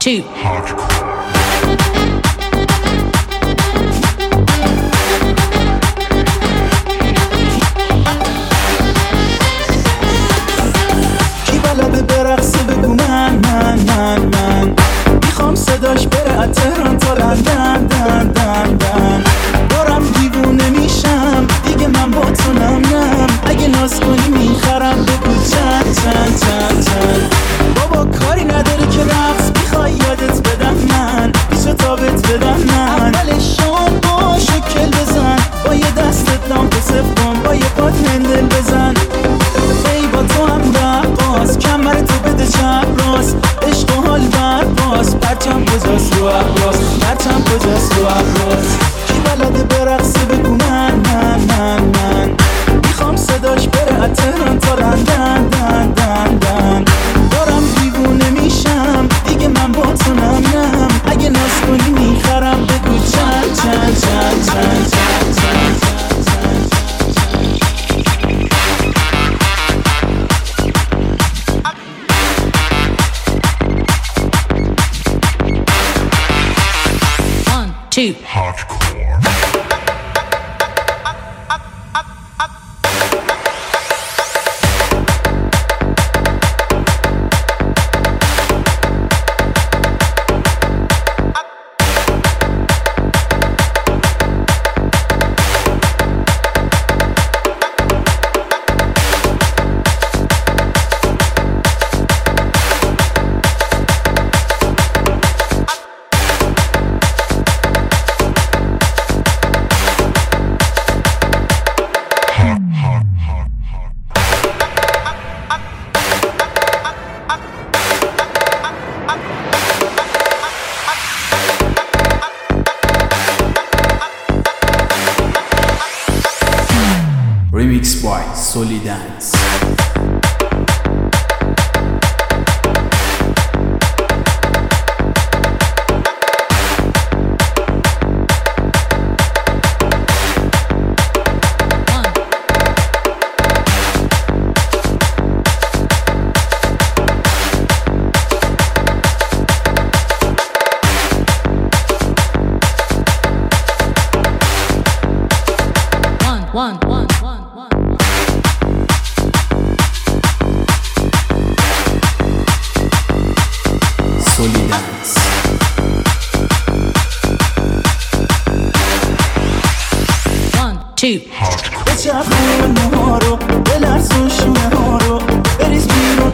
2 کی بلده برقصه بگو من میخوام صداش بره از تهران تا لندن دن دن دن دارم دیوونه میشم دیگه من با تو نم اگه ناز کنی میخرم بگو چند بابا کاری نداره که رقص میخوای یادت بدم من بیشو تابت بدم من اولشان با شکل بزن با یه دستت لامپ صف کن با یه پات هندل بزن ای با تو هم رقاص کمر تو بده چپ راست عشق و حال برباز پرچم کجاست رو احراز پرچم کجاست رو احراز کی بلده برقصه بگو من میخوام صداش بره از تهران تا لندن دن دن دن دارم دیوونه میشم دیگه من با تو نم اگه ناز کنی میخرم بگو چند 2 Remix by Solidance. One. Solidance. 1 2 بچرخون موها رو بلرزون شونه ها رو بریز بیرون